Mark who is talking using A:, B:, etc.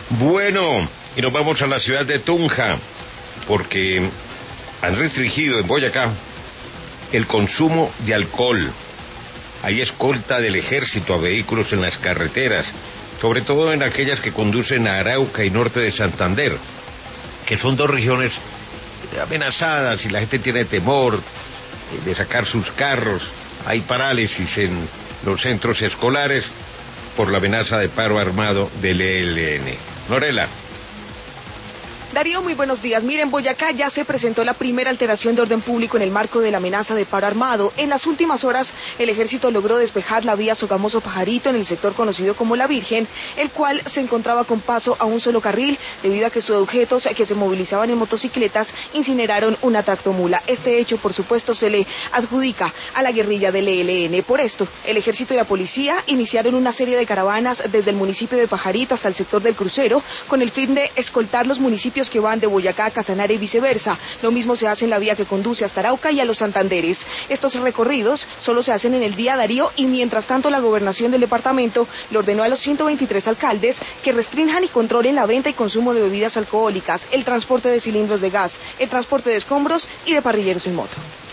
A: Bueno, y nos vamos a la ciudad de Tunja, porque han restringido en Boyacá el consumo de alcohol. Hay escolta del ejército a vehículos en las carreteras, sobre todo en aquellas que conducen a Arauca y norte de Santander, que son dos regiones amenazadas y la gente tiene temor de sacar sus carros. Hay parálisis en los centros escolares por la amenaza de paro armado del ELN. Norela.
B: Darío, muy buenos días. Miren, en Boyacá ya se presentó la primera alteración de orden público en el marco de la amenaza de paro armado. En las últimas horas, el ejército logró despejar la vía Sogamoso-Pajarito en el sector conocido como La Virgen, el cual se encontraba con paso a un solo carril debido a que sus objetos que se movilizaban en motocicletas incineraron una tractomula. Este hecho, por supuesto, se le adjudica a la guerrilla del ELN. Por esto, el ejército y la policía iniciaron una serie de caravanas desde el municipio de Pajarito hasta el sector del Crucero, con el fin de escoltar los municipios que van de Boyacá a Casanare y viceversa. Lo mismo se hace en la vía que conduce hasta Arauca y a los Santanderes. Estos recorridos solo se hacen en el día, Darío, y mientras tanto la gobernación del departamento le ordenó a los 123 alcaldes que restrinjan y controlen la venta y consumo de bebidas alcohólicas, el transporte de cilindros de gas, el transporte de escombros y de parrilleros en moto.